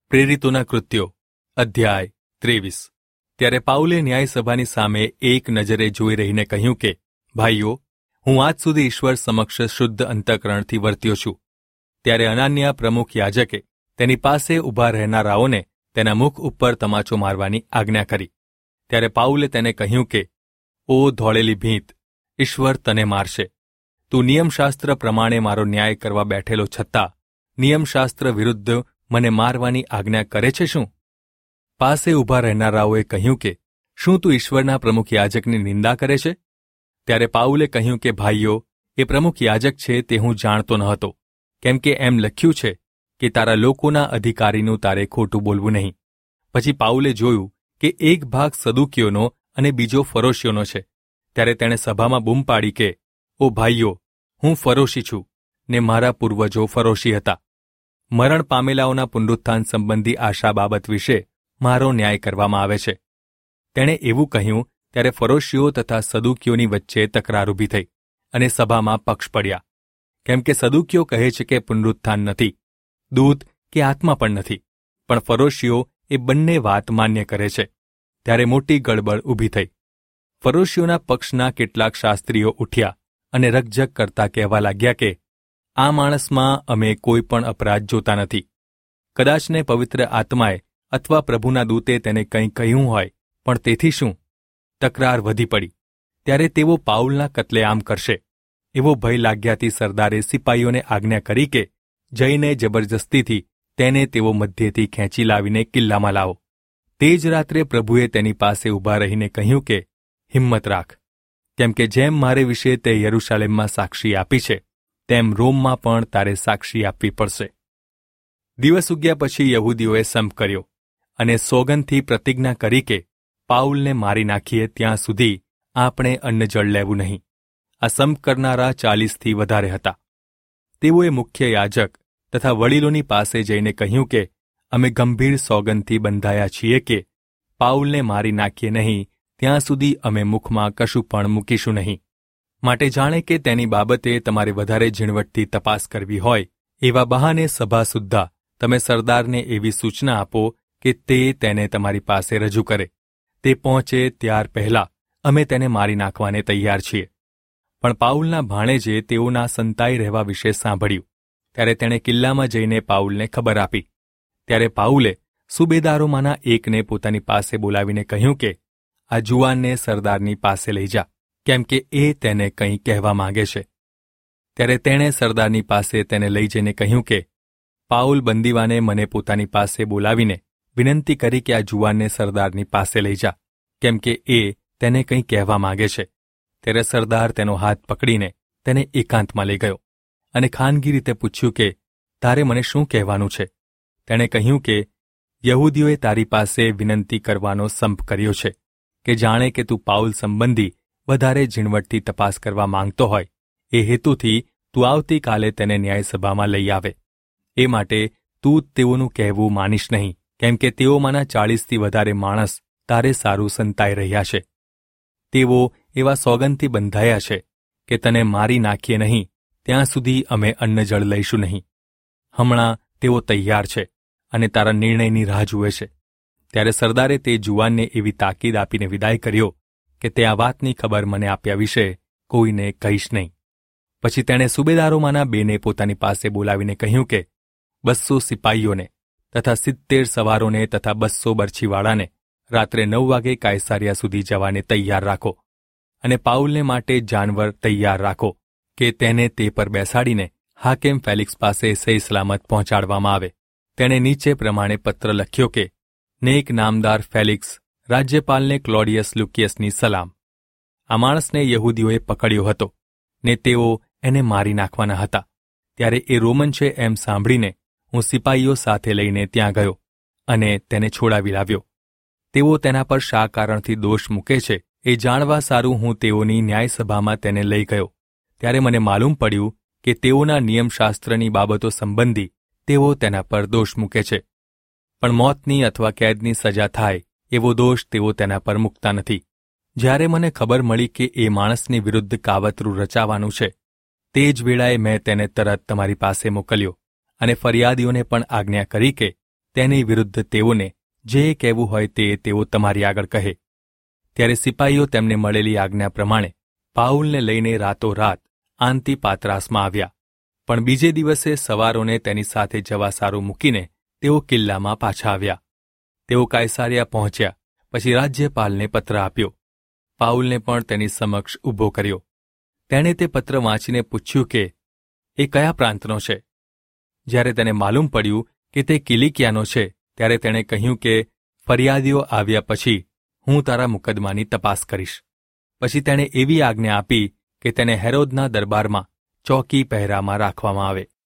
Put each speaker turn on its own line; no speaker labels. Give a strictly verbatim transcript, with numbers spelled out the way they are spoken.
પ્રેરિતોના કૃત્યો અધ્યાય ત્રેવીસ. ત્યારે પાઉલે ન્યાયસભાની સામે એક નજરે જોઈ રહીને કહ્યું કે, ભાઈઓ, હું આજ સુધી ઈશ્વર સમક્ષ શુદ્ધ અંતઃકરણથી વર્ત્યો છું. ત્યારે અનાન્યા પ્રમુખ યાજકે તેની પાસે ઊભા રહેનારાઓને તેના મુખ ઉપર તમાચો મારવાની આજ્ઞા કરી. ત્યારે પાઉલે તેને કહ્યું કે, ઓ ધોળેલી ભીંત, ઈશ્વર તને મારશે. તું નિયમશાસ્ત્ર પ્રમાણે મારો ન્યાય કરવા બેઠેલો છતાં નિયમશાસ્ત્ર વિરુદ્ધ મને મારવાની આજ્ઞા કરે છે શું? પાસે ઊભા રહેનારાઓએ કહ્યું કે, શું તું ઈશ્વરના પ્રમુખ યાજકની નિંદા કરે છે? ત્યારે પાઉલે કહ્યું કે, ભાઈઓ, એ પ્રમુખ યાજક છે તે હું જાણતો ન હતો, કેમ કે એમ લખ્યું છે કે તારા લોકોના અધિકારીનું તારે ખોટું બોલવું નહીં. પછી પાઉલે જોયું કે એક ભાગ સદુકીઓનો અને બીજો ફરોશીઓનો છે. ત્યારે તેણે સભામાં બૂમ પાડી કે, ઓ ભાઈઓ, હું ફરોશી છું ને મારા પૂર્વજો ફરોશી હતા. મરણ પામેલાઓના પુનરુત્થાન સંબંધી આશા બાબત વિશે મારો ન્યાય કરવામાં આવે છે. તેણે એવું કહ્યું ત્યારે ફરોશીઓ તથા સદુકીઓની વચ્ચે તકરાર ઊભી થઈ અને સભામાં પક્ષ પડ્યા. કેમ કે સદુકીઓ કહે છે કે પુનરુત્થાન નથી, દૂત કે આત્મા પણ નથી, પણ ફરોશીઓ એ બંને વાત માન્ય કરે છે. ત્યારે મોટી ગડબડ ઊભી થઈ. ફરોશીઓના પક્ષના કેટલાક શાસ્ત્રીઓ ઉઠ્યા અને રકઝક કરતા કહેવા લાગ્યા કે, આ માણસમાં અમે કોઈ પણ અપરાધ જોતા નથી. કદાચને પવિત્ર આત્માએ અથવા પ્રભુના દૂતે તેને કંઈ કહ્યું હોય, પણ તેથી શું? તકરાર વધી પડી. ત્યારે તેઓ પાઉલના કત્લેઆમ કરશે એવો ભય લાગ્યાથી સરદારે સિપાઈઓને આજ્ઞા કરી કે જઈને જબરજસ્તીથી તેને તેઓ મધ્યેથી ખેંચી લાવીને કિલ્લામાં લાવો. તે જ રાત્રે પ્રભુએ તેની પાસે ઊભા રહીને કહ્યું કે, હિંમત રાખ, કેમ કે જેમ મારે વિશે તે યરૂશાલેમમાં સાક્ષી આપી છે, તેમ રોમમાં પણ તારે સાક્ષી આપવી પડશે. દિવસ ઉગ્યા પછી યહૂદીઓએ સંપ કર્યો અને સોગંદથી પ્રતિજ્ઞા કરી કે પાઉલને મારી નાખીએ ત્યાં સુધી આપણે અન્નજળ લેવું નહીં. આ સંપ કરનારા ચાલીસથી વધારે હતા. તેઓએ મુખ્ય યાજક તથા વડીલોની પાસે જઈને કહ્યું કે, અમે ગંભીર સોગંદથી બંધાયા છીએ કે પાઉલને મારી નાખીએ નહીં ત્યાં સુધી અમે મુખમાં કશું પણ મૂકીશું નહીં. માટે જાણે કે તેની બાબતે તમારે વધારે ઝીણવટથી તપાસ કરવી હોય, એવા બહાને સભા સુદ્ધા તમે સરદારને એવી સૂચના આપો કે તે તેને તમારી પાસે રજૂ કરે. તે પહોંચે ત્યાર પહેલા અમે તેને મારી નાખવાને તૈયાર છીએ. પણ પાઉલના ભાણેજે તેઓના સંતાઈ રહેવા વિશે સાંભળ્યું. ત્યારે તેણે કિલ્લામાં જઈને પાઉલને ખબર આપી. ત્યારે પાઉલે સુબેદારોમાંના એકને પોતાની પાસે બોલાવીને કહ્યું કે, આ જુવાનને સરદારની પાસે લઈ જા, કેમ કે એ તેને કંઈ કહેવા માંગે છે. ત્યારે તેણે સરદારની પાસે તેને લઈ જઈને કહ્યું કે, પાઉલ બંદીવાને મને પોતાની પાસે બોલાવીને વિનંતી કરી કે આ જુવાનને સરદારની પાસે લઈ જા, કેમ કે એ તેને કંઈ કહેવા માંગે છે. ત્યારે સરદાર તેનો હાથ પકડીને તેને એકાંતમાં લઈ ગયો અને ખાનગી રીતે પૂછ્યું કે, તારે મને શું કહેવાનું છે? તેણે કહ્યું કે, યહૂદીઓએ તારી પાસે વિનંતી કરવાનો સંપ કર્યો છે કે જાણે કે તું પાઉલ સંબંધી વધારે ઝીણવટથી તપાસ કરવા માંગતો હોય, એ હેતુથી તું આવતીકાલે તેને ન્યાયસભામાં લઈ આવે. એ માટે તું તેઓનું કહેવું માનીશ નહીં, કેમ કે તેઓમાંના ચાળીસથી વધારે માણસ તારે સારું સંતાઈ રહ્યા છે. તેઓ એવા સોગંદથી બંધાયા છે કે તને મારી નાખીએ નહીં ત્યાં સુધી અમે અન્નજળ લઈશું નહીં. હમણાં તેઓ તૈયાર છે અને તારા નિર્ણયની રાહ જુએ છે. ત્યારે સરદારે તે જુવાનને એવી તાકીદ આપીને વિદાય કર્યો કે તે આ વાતની ખબર મને આપ્યા વિશે કોઈને કહીશ નહીં. પછી તેણે સુબેદારોમાંના બેને પોતાની પાસે બોલાવીને કહ્યું કે, બસો સિપાઈઓને તથા સિત્તેર સવારોને તથા બસો બરછીવાળાને રાત્રે નવ વાગે કાયસારિયા સુધી જવાને તૈયાર રાખો અને પાઉલને માટે જાનવર તૈયાર રાખો કે તેને તે પર બેસાડીને હાકેમ ફેલિક્સ પાસે સહી સલામત પહોંચાડવામાં આવે. તેણે નીચે પ્રમાણે પત્ર લખ્યો કે, નેક નામદાર ફેલિક્સ, રાજ્યપાલને ક્લોડિયસ લુકિયસની સલામ. આ માણસને યહૂદીઓએ પકડ્યો હતો ને તેઓ એને મારી નાખવાના હતા. ત્યારે એ રોમન છે એમ સાંભળીને હું સિપાઈઓ સાથે લઈને ત્યાં ગયો અને તેને છોડાવી લાવ્યો. તેઓ તેના પર શા કારણથી દોષ મૂકે છે એ જાણવા સારું હું તેઓની ન્યાયસભામાં તેને લઈ ગયો. ત્યારે મને માલુમ પડ્યું કે તેઓના નિયમશાસ્ત્રની બાબતો સંબંધી તેઓ તેના પર દોષ મૂકે છે, પણ મોતની અથવા કેદની સજા થાય એવો દોષ તેઓ તેના પર મૂકતા નથી. જ્યારે મને ખબર મળી કે એ માણસની વિરુદ્ધ કાવતરું રચાવાનું છે, તે જ વેળાએ મેં તેને તરત તમારી પાસે મોકલ્યો અને ફરિયાદીઓને પણ આજ્ઞા કરી કે તેની વિરુદ્ધ તેઓને જે કહેવું હોય તે તેઓ તમારી આગળ કહે. ત્યારે સિપાઈઓ તેમને મળેલી આજ્ઞા પ્રમાણે પાઉલને લઈને રાતોરાત આંતિપાત્રાસમાં આવ્યા, પણ બીજે દિવસે સવારોને તેની સાથે જવા સારું મૂકીને તેઓ કિલ્લામાં પાછા આવ્યા. તેઓ કાયસારિયા પહોંચ્યા પછી રાજ્યપાલને પત્ર આપ્યો. પાઉલને પણ તેની સમક્ષ ઊભો કર્યો. તેણે તે પત્ર વાંચીને પૂછ્યું કે એ કયા પ્રાંતનો છે. જ્યારે તેને માલુમ પડ્યું કે તે કિલિકિયાનો છે, ત્યારે તેણે કહ્યું કે ફરિયાદીઓ આવ્યા પછી હું તારા મુકદ્દમાની તપાસ કરીશ. પછી તેણે એવી આજ્ઞા આપી કે તેને હેરોદના દરબારમાં ચોકી પહેરામાં રાખવામાં આવે.